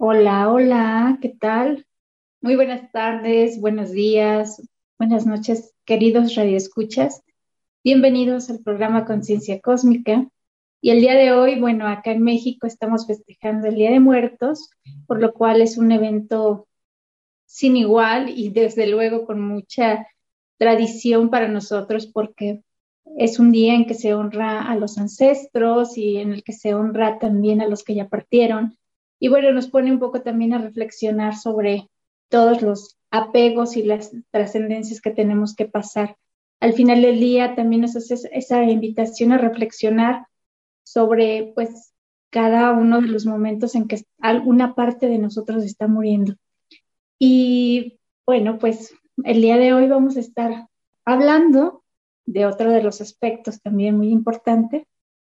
Hola, hola, ¿qué tal? Muy buenas tardes, buenos días, buenas noches, queridos radioescuchas. Bienvenidos al programa Conciencia Cósmica. Y el día de hoy, bueno, acá en México estamos festejando el Día de Muertos, por lo cual es un evento sin igual y desde luego con mucha tradición para nosotros porque es un día en que se honra a los ancestros y en el que se honra también a los que ya partieron. Y bueno, nos pone un poco también a reflexionar sobre todos los apegos y las trascendencias que tenemos que pasar. Al final del día también nos hace esa invitación a reflexionar sobre pues cada uno de los momentos en que alguna parte de nosotros está muriendo. Y bueno, pues el día de hoy vamos a estar hablando de otro de los aspectos también muy importante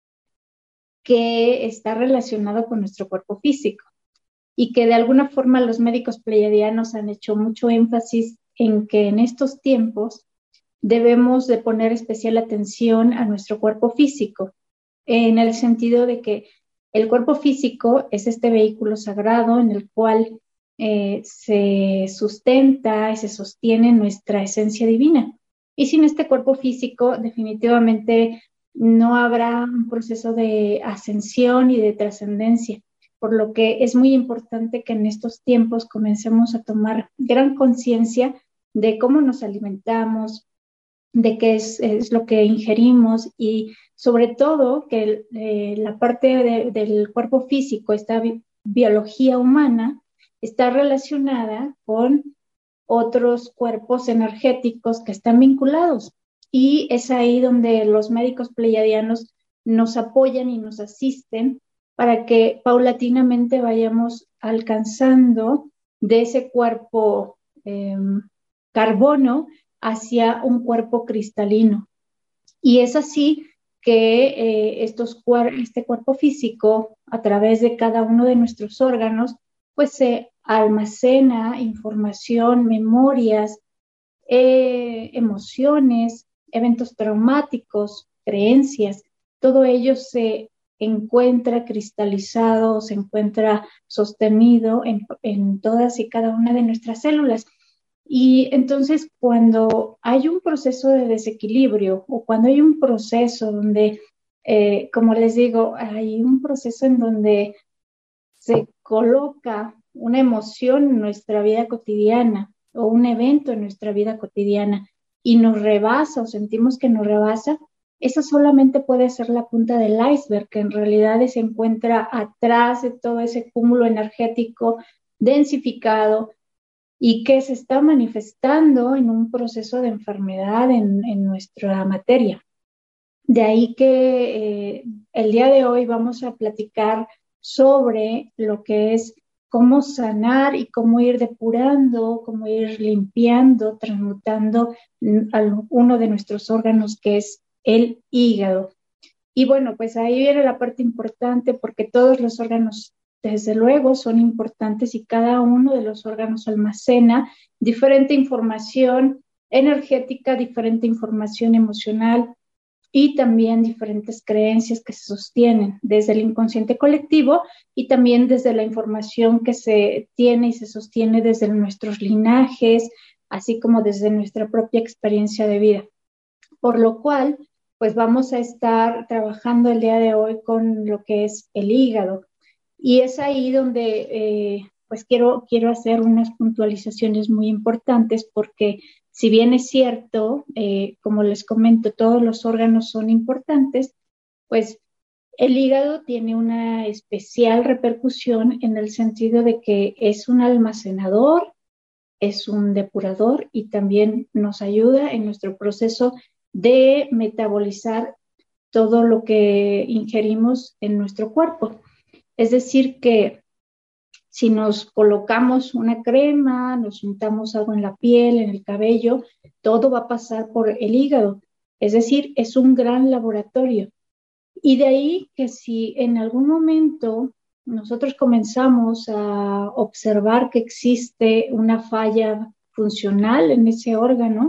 que está relacionado con nuestro cuerpo físico y que de alguna forma los médicos pleiadianos han hecho mucho énfasis en que en estos tiempos debemos de poner especial atención a nuestro cuerpo físico, en el sentido de que el cuerpo físico es este vehículo sagrado en el cual se sustenta y se sostiene nuestra esencia divina. Y sin este cuerpo físico, definitivamente no habrá un proceso de ascensión y de trascendencia, por lo que es muy importante que en estos tiempos comencemos a tomar gran conciencia de cómo nos alimentamos, de qué es lo que ingerimos y sobre todo que la parte del cuerpo físico, esta biología humana, está relacionada con otros cuerpos energéticos que están vinculados. Y es ahí donde los médicos pleiadianos nos apoyan y nos asisten para que paulatinamente vayamos alcanzando de ese cuerpo carbono hacia un cuerpo cristalino. Y es así que este cuerpo físico, a través de cada uno de nuestros órganos, pues se almacena información, memorias, emociones, eventos traumáticos, creencias. Todo ello se encuentra cristalizado, se encuentra sostenido en todas y cada una de nuestras células. Y entonces cuando hay un proceso de desequilibrio o cuando hay un proceso donde, como les digo, hay un proceso en donde se coloca una emoción en nuestra vida cotidiana o un evento en nuestra vida cotidiana y nos rebasa o sentimos que nos rebasa, eso solamente puede ser la punta del iceberg, que en realidad se encuentra atrás de todo ese cúmulo energético densificado y que se está manifestando en un proceso de enfermedad en nuestra materia. De ahí que el día de hoy vamos a platicar sobre lo que es cómo sanar y cómo ir depurando, cómo ir limpiando, transmutando uno de nuestros órganos que es el hígado. Y bueno, pues ahí viene la parte importante porque todos los órganos, desde luego, son importantes y cada uno de los órganos almacena diferente información energética, diferente información emocional y también diferentes creencias que se sostienen desde el inconsciente colectivo y también desde la información que se tiene y se sostiene desde nuestros linajes, así como desde nuestra propia experiencia de vida. Por lo cual, pues vamos a estar trabajando el día de hoy con lo que es el hígado. Y es ahí donde pues quiero hacer unas puntualizaciones muy importantes porque si bien es cierto, como les comento, todos los órganos son importantes, pues el hígado tiene una especial repercusión en el sentido de que es un almacenador, es un depurador y también nos ayuda en nuestro proceso de metabolizar todo lo que ingerimos en nuestro cuerpo. Es decir, que si nos colocamos una crema, nos untamos algo en la piel, en el cabello, todo va a pasar por el hígado. Es decir, es un gran laboratorio. Y de ahí que si en algún momento nosotros comenzamos a observar que existe una falla funcional en ese órgano,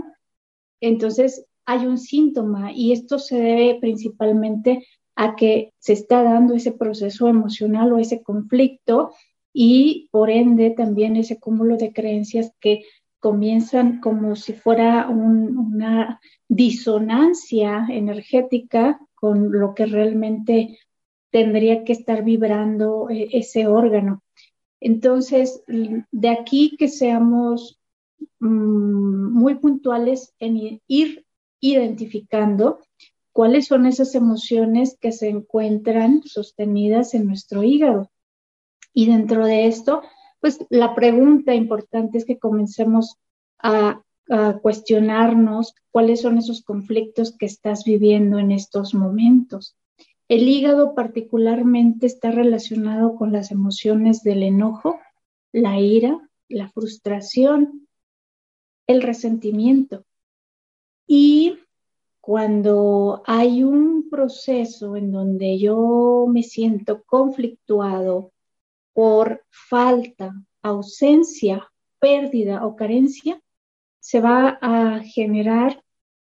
entonces hay un síntoma y esto se debe principalmente a que se está dando ese proceso emocional o ese conflicto y por ende también ese cúmulo de creencias que comienzan como si fuera una disonancia energética con lo que realmente tendría que estar vibrando ese órgano. Entonces, de aquí que seamos muy puntuales en ir identificando cuáles son esas emociones que se encuentran sostenidas en nuestro hígado. Y dentro de esto, pues la pregunta importante es que comencemos a cuestionarnos cuáles son esos conflictos que estás viviendo en estos momentos. El hígado particularmente está relacionado con las emociones del enojo, la ira, la frustración, el resentimiento. Y cuando hay un proceso en donde yo me siento conflictuado por falta, ausencia, pérdida o carencia, se va a generar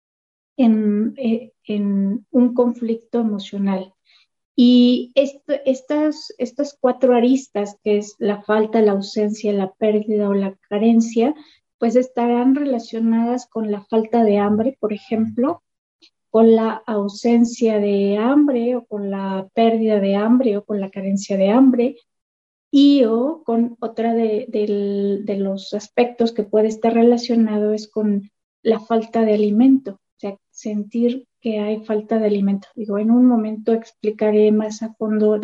en un conflicto emocional. Y estas cuatro aristas, que es la falta, la ausencia, la pérdida o la carencia, pues estarán relacionadas con la falta de hambre, por ejemplo, con la ausencia de hambre o con la pérdida de hambre o con la carencia de hambre, y o con otra de los aspectos que puede estar relacionado es con la falta de alimento, o sea, sentir que hay falta de alimento. Digo, en un momento explicaré más a fondo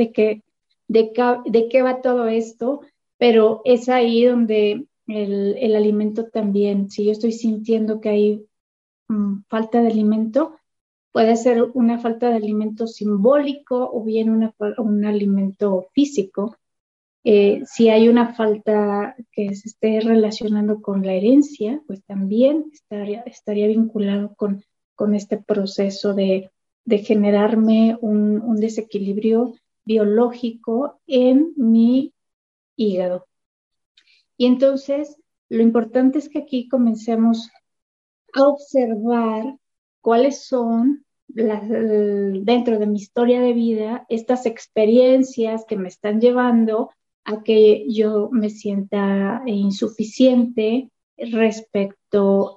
de qué va todo esto, pero es ahí donde el alimento también, si yo estoy sintiendo que hay falta de alimento, puede ser una falta de alimento simbólico o bien un alimento físico. Si hay una falta que se esté relacionando con la herencia, pues también estaría vinculado con este proceso de generarme un desequilibrio biológico en mi hígado. Y entonces, lo importante es que aquí comencemos a observar cuáles son dentro de mi historia de vida estas experiencias que me están llevando a que yo me sienta insuficiente respecto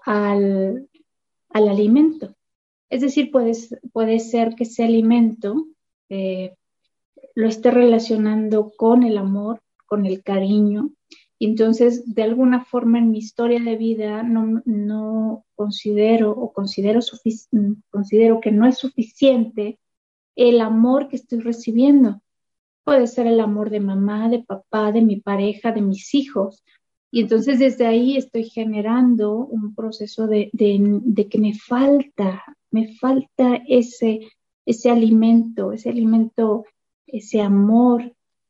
al alimento. Es decir, puede ser que ese alimento eh, lo esté relacionando con el amor, con el cariño. Y entonces, de alguna forma en mi historia de vida no considero o considero que no es suficiente el amor que estoy recibiendo. Puede ser el amor de mamá, de papá, de mi pareja, de mis hijos. Y entonces desde ahí estoy generando un proceso de que me falta ese alimento, ese amor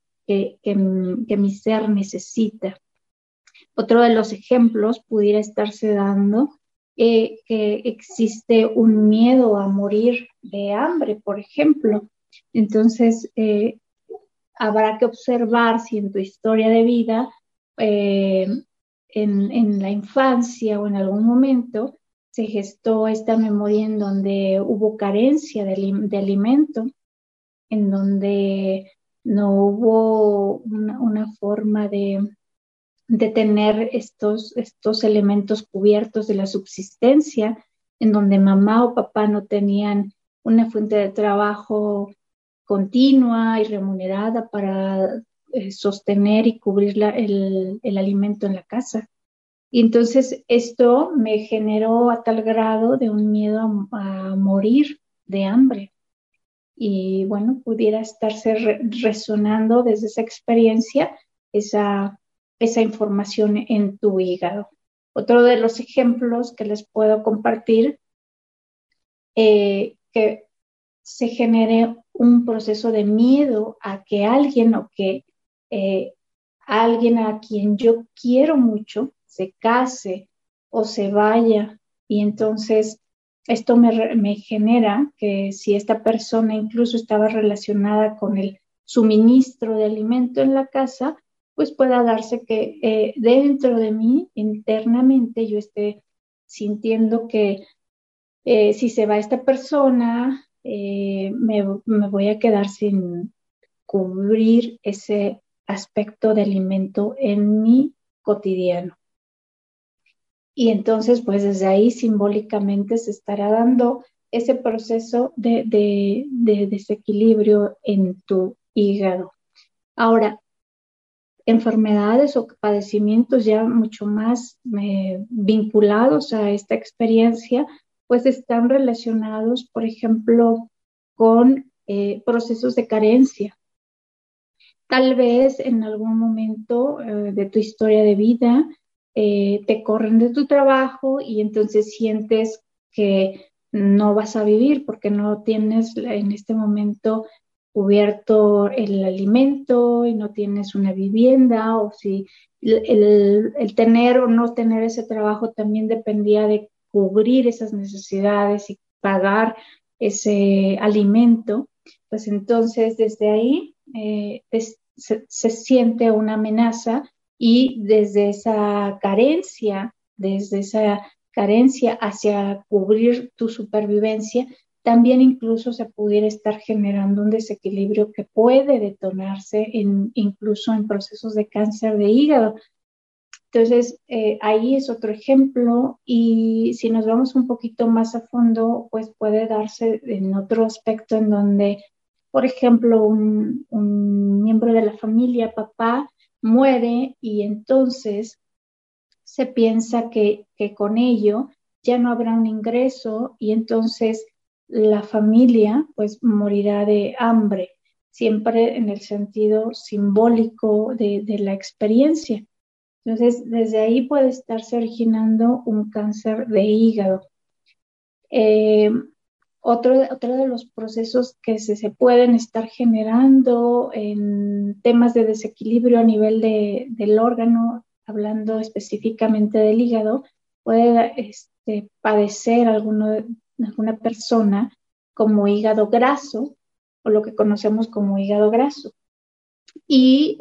que mi ser necesita. Otro de los ejemplos pudiera estarse dando que existe un miedo a morir de hambre, por ejemplo. Entonces, habrá que observar si en tu historia de vida, eh, en la infancia o en algún momento, se gestó esta memoria en donde hubo carencia de alimento, en donde no hubo una forma de tener estos elementos cubiertos de la subsistencia, en donde mamá o papá no tenían una fuente de trabajo continua y remunerada para sostener y cubrir el alimento en la casa. Y entonces esto me generó a tal grado de un miedo a morir de hambre. Y bueno, pudiera estarse resonando desde esa experiencia esa información en tu hígado. Otro de los ejemplos que les puedo compartir, que se genere un proceso de miedo a que alguien o que alguien a quien yo quiero mucho se case o se vaya, y entonces esto me genera que si esta persona incluso estaba relacionada con el suministro de alimento en la casa, pues pueda darse que dentro de mí, internamente, yo esté sintiendo que si se va esta persona, me voy a quedar sin cubrir aspecto de alimento en mi cotidiano. Y entonces, pues desde ahí simbólicamente se estará dando ese proceso de desequilibrio en tu hígado. Ahora, enfermedades o padecimientos ya mucho más vinculados a esta experiencia, pues están relacionados, por ejemplo, con procesos de carencia. Tal vez en algún momento de tu historia de vida te corren de tu trabajo y entonces sientes que no vas a vivir porque no tienes en este momento cubierto el alimento y no tienes una vivienda, o si el tener o no tener ese trabajo también dependía de cubrir esas necesidades y pagar ese alimento, pues entonces desde ahí se siente una amenaza, y desde esa carencia hacia cubrir tu supervivencia, también incluso se pudiera estar generando un desequilibrio que puede detonarse incluso en procesos de cáncer de hígado. Entonces, ahí es otro ejemplo, y si nos vamos un poquito más a fondo, pues puede darse en otro aspecto en donde, por ejemplo, un miembro de la familia, papá, muere y entonces se piensa que con ello ya no habrá un ingreso y entonces la familia pues morirá de hambre, siempre en el sentido simbólico de la experiencia. Entonces, desde ahí puede estarse originando un cáncer de hígado. Eh, otro de los procesos que se pueden estar generando en temas de desequilibrio a nivel del órgano, hablando específicamente del hígado, puede padecer alguna persona como hígado graso, o lo que conocemos como hígado graso. Y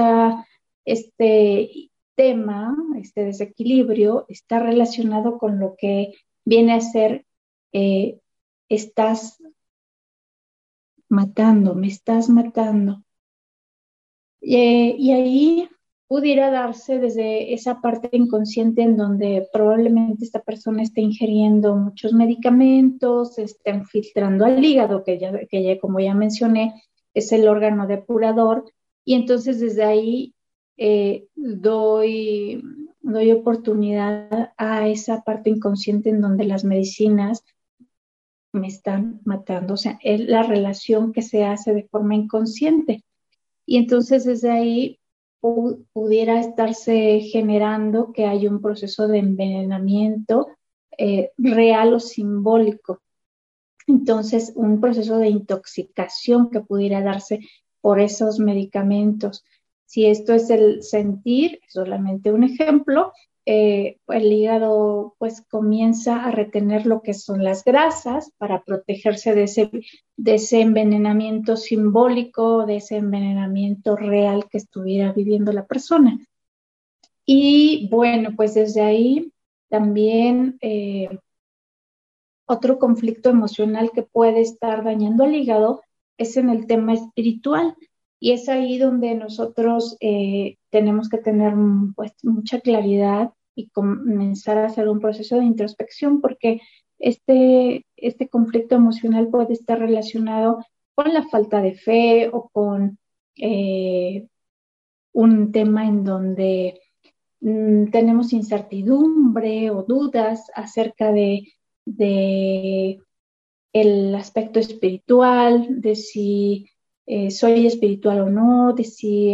este tema, este desequilibrio, está relacionado con lo que viene a ser estás matando, me estás matando. Y ahí pudiera darse desde esa parte inconsciente en donde probablemente esta persona esté ingiriendo muchos medicamentos, estén filtrando al hígado, que ya como ya mencioné, es el órgano depurador, y entonces desde ahí doy oportunidad a esa parte inconsciente en donde las medicinas me están matando, o sea, es la relación que se hace de forma inconsciente. Y entonces desde ahí pudiera estarse generando que hay un proceso de envenenamiento real o simbólico. Entonces, un proceso de intoxicación que pudiera darse por esos medicamentos. Si esto es el sentir, es solamente un ejemplo, el hígado pues comienza a retener lo que son las grasas para protegerse de ese envenenamiento simbólico, de ese envenenamiento real que estuviera viviendo la persona. Y bueno, pues desde ahí también otro conflicto emocional que puede estar dañando al hígado es en el tema espiritual. Y es ahí donde nosotros tenemos que tener pues, mucha claridad y comenzar a hacer un proceso de introspección, porque este conflicto emocional puede estar relacionado con la falta de fe o con un tema en donde tenemos incertidumbre o dudas acerca de el aspecto espiritual, de si soy espiritual o no, de si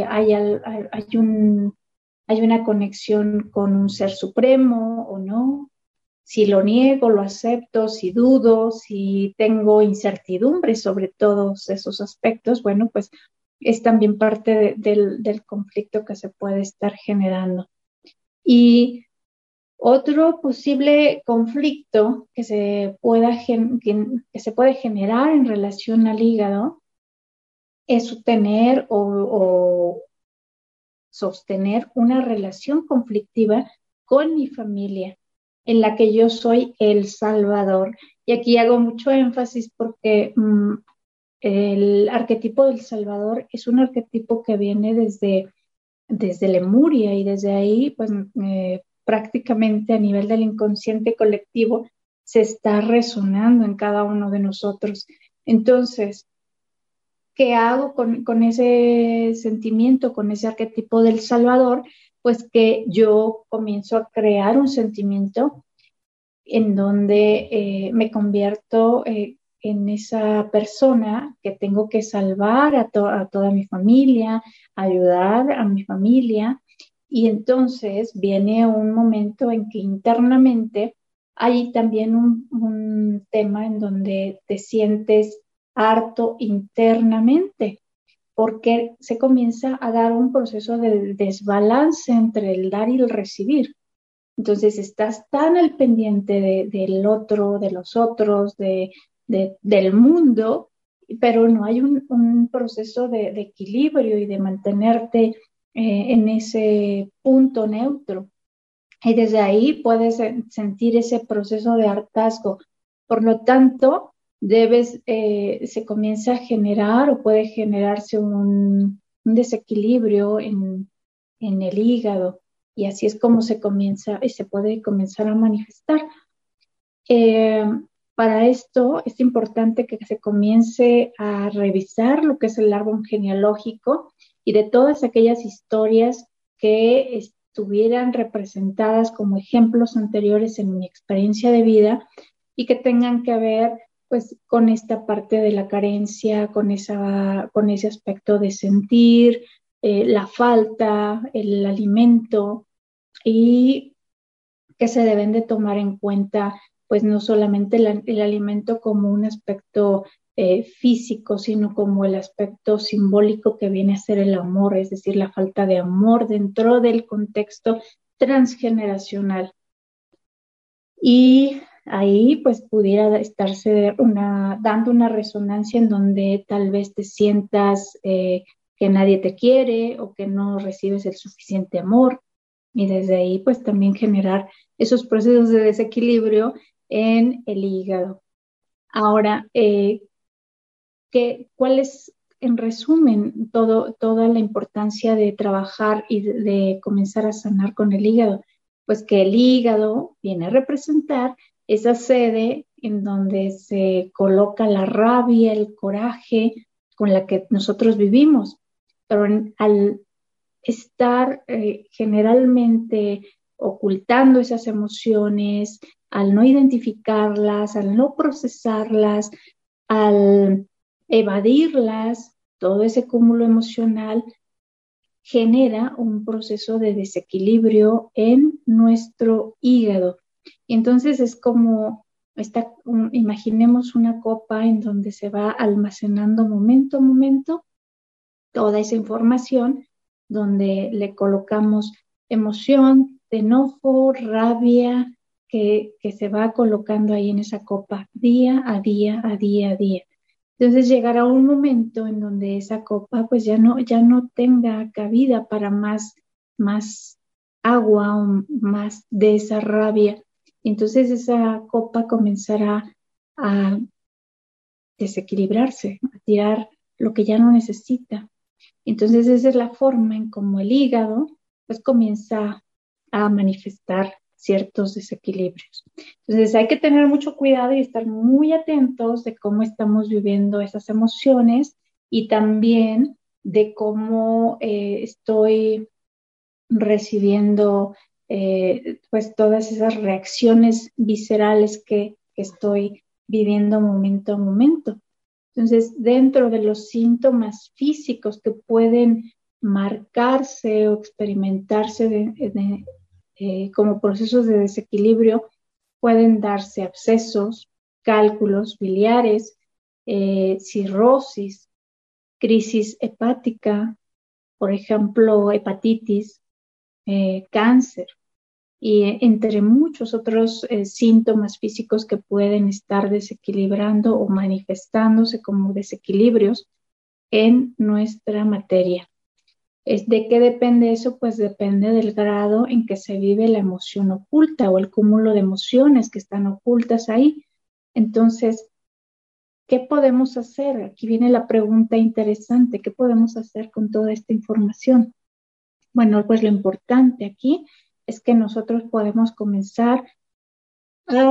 hay una conexión con un ser supremo o no, si lo niego, lo acepto, si dudo, si tengo incertidumbre sobre todos esos aspectos. Bueno, pues es también parte del conflicto que se puede estar generando. Y otro posible conflicto que se puede generar en relación al hígado es tener o sostener una relación conflictiva con mi familia, en la que yo soy el salvador. Y aquí hago mucho énfasis porque el arquetipo del Salvador es un arquetipo que viene desde Lemuria y desde ahí, pues prácticamente a nivel del inconsciente colectivo se está resonando en cada uno de nosotros. Entonces, ¿qué hago con ese sentimiento, con ese arquetipo del Salvador? Pues que yo comienzo a crear un sentimiento en donde me convierto en esa persona que tengo que salvar a toda mi familia, ayudar a mi familia. Y entonces viene un momento en que internamente hay también un tema en donde te sientes harto internamente, porque se comienza a dar un proceso de desbalance entre el dar y el recibir. Entonces estás tan al pendiente del otro, de los otros, del mundo, pero no hay un proceso de equilibrio y de mantenerte en ese punto neutro. Y desde ahí puedes sentir ese proceso de hartazgo. Por lo tanto, se comienza a generar o puede generarse un desequilibrio en el hígado. Y así es como se comienza y se puede comenzar a manifestar. Eh, para esto es importante que se comience a revisar lo que es el árbol genealógico y de todas aquellas historias que estuvieran representadas como ejemplos anteriores en mi experiencia de vida y que tengan que ver pues con esta parte de la carencia, con ese aspecto de sentir, la falta, el alimento, y que se deben de tomar en cuenta, pues no solamente el alimento como un aspecto físico, sino como el aspecto simbólico que viene a ser el amor, es decir, la falta de amor dentro del contexto transgeneracional. Y ahí pues pudiera estarse dando una resonancia en donde tal vez te sientas que nadie te quiere o que no recibes el suficiente amor, y desde ahí pues también generar esos procesos de desequilibrio en el hígado. Ahora, ¿cuál es en resumen toda la importancia de trabajar y de comenzar a sanar con el hígado? Pues que el hígado viene a representar esa sede en donde se coloca la rabia, el coraje con la que nosotros vivimos. Pero al estar generalmente ocultando esas emociones, al no identificarlas, al no procesarlas, al evadirlas, todo ese cúmulo emocional genera un proceso de desequilibrio en nuestro hígado. Y entonces es como imaginemos una copa en donde se va almacenando momento a momento toda esa información, donde le colocamos emoción, enojo, rabia, que se va colocando ahí en esa copa día a día, a día a día. Entonces llegará un momento en donde esa copa pues ya no tenga cabida para más agua o más de esa rabia. Entonces esa copa comenzará a desequilibrarse, a tirar lo que ya no necesita. Entonces esa es la forma en cómo el hígado pues comienza a manifestar ciertos desequilibrios. Entonces hay que tener mucho cuidado y estar muy atentos de cómo estamos viviendo esas emociones y también de cómo estoy recibiendo pues todas esas reacciones viscerales que estoy viviendo momento a momento. Entonces, dentro de los síntomas físicos que pueden marcarse o experimentarse como procesos de desequilibrio, pueden darse abscesos, cálculos biliares, cirrosis, crisis hepática, por ejemplo, hepatitis, cáncer, y entre muchos otros síntomas físicos que pueden estar desequilibrando o manifestándose como desequilibrios en nuestra materia. ¿De qué depende eso? Pues depende del grado en que se vive la emoción oculta o el cúmulo de emociones que están ocultas ahí. Entonces, ¿qué podemos hacer? Aquí viene la pregunta interesante, ¿qué podemos hacer con toda esta información? Bueno, pues lo importante aquí es que nosotros podemos comenzar a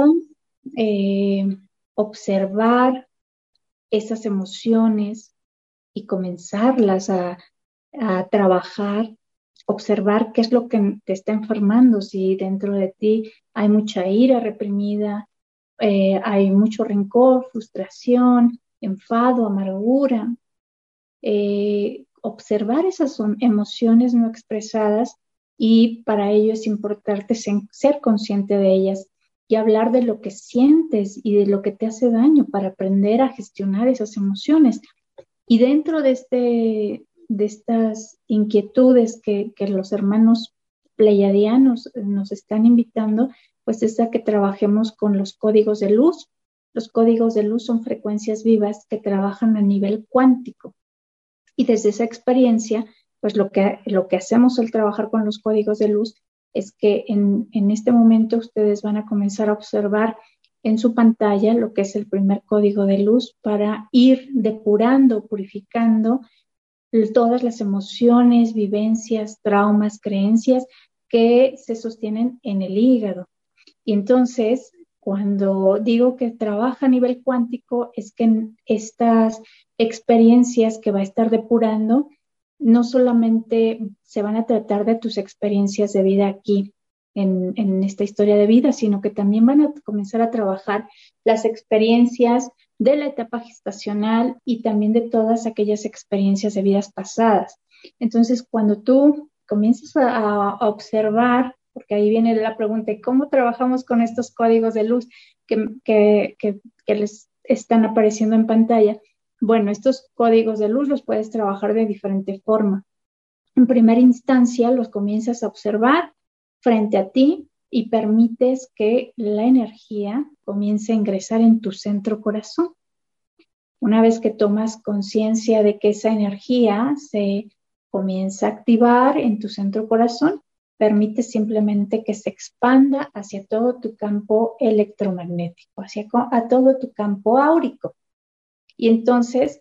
observar esas emociones y comenzarlas a trabajar, observar qué es lo que te está enfermando, si dentro de ti hay mucha ira reprimida, hay mucho rencor, frustración, enfado, amargura. Observar esas son emociones no expresadas y para ello es importante ser consciente de ellas y hablar de lo que sientes y de lo que te hace daño para aprender a gestionar esas emociones. Y dentro de estas inquietudes que los hermanos pleiadianos nos están invitando, pues es a que trabajemos con los códigos de luz. Los códigos de luz son frecuencias vivas que trabajan a nivel cuántico. Y desde esa experiencia, pues lo que hacemos al trabajar con los códigos de luz es que en este momento ustedes van a comenzar a observar en su pantalla lo que es el primer código de luz para ir depurando, purificando todas las emociones, vivencias, traumas, creencias que se sostienen en el hígado. Y entonces, cuando digo que trabaja a nivel cuántico, es que estas experiencias que va a estar depurando, no solamente se van a tratar de tus experiencias de vida aquí en esta historia de vida, sino que también van a comenzar a trabajar las experiencias de la etapa gestacional y también de todas aquellas experiencias de vidas pasadas. Entonces, cuando tú comienzas a observar, porque ahí viene la pregunta, ¿cómo trabajamos con estos códigos de luz que les están apareciendo en pantalla? Bueno, estos códigos de luz los puedes trabajar de diferente forma. En primera instancia, los comienzas a observar frente a ti y permites que la energía comience a ingresar en tu centro corazón. Una vez que tomas conciencia de que esa energía se comienza a activar en tu centro corazón, permite simplemente que se expanda hacia todo tu campo electromagnético, a todo tu campo áurico. Y entonces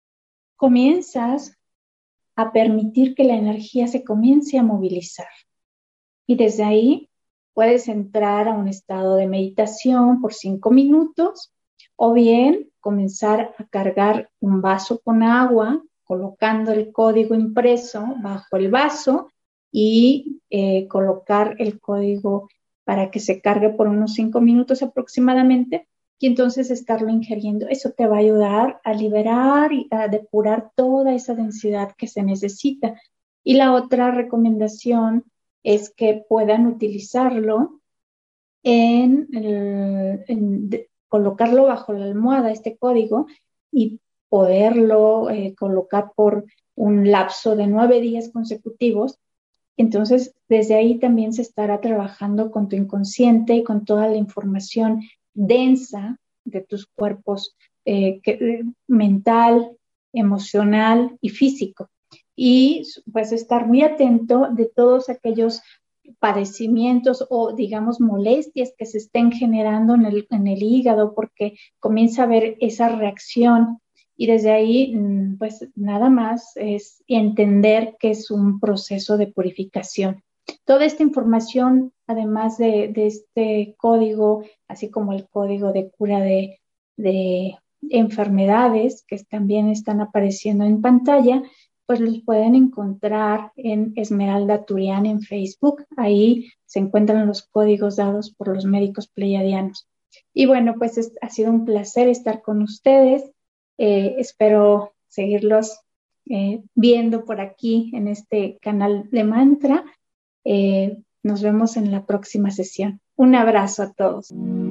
comienzas a permitir que la energía se comience a movilizar. Y desde ahí puedes entrar a un estado de meditación por 5 minutos o bien comenzar a cargar un vaso con agua, colocando el código impreso bajo el vaso y colocar el código para que se cargue por unos 5 minutos aproximadamente y entonces estarlo ingiriendo. Eso te va a ayudar a liberar y a depurar toda esa densidad que se necesita. Y la otra recomendación es que puedan utilizarlo colocarlo bajo la almohada, este código, y poderlo colocar por un lapso de 9 días consecutivos. Entonces, desde ahí también se estará trabajando con tu inconsciente y con toda la información densa de tus cuerpos mental, emocional y físico. Y pues estar muy atento de todos aquellos padecimientos o digamos molestias que se estén generando en el hígado porque comienza a haber esa reacción y desde ahí pues nada más es entender que es un proceso de purificación. Toda esta información, además de este código, así como el código de cura de enfermedades que también están apareciendo en pantalla, pues los pueden encontrar en Esmeralda Turian en Facebook. Ahí se encuentran los códigos dados por los médicos pleiadianos. Y bueno, pues ha sido un placer estar con ustedes. Espero seguirlos viendo por aquí en este canal de Mantra. Nos vemos en la próxima sesión. Un abrazo a todos.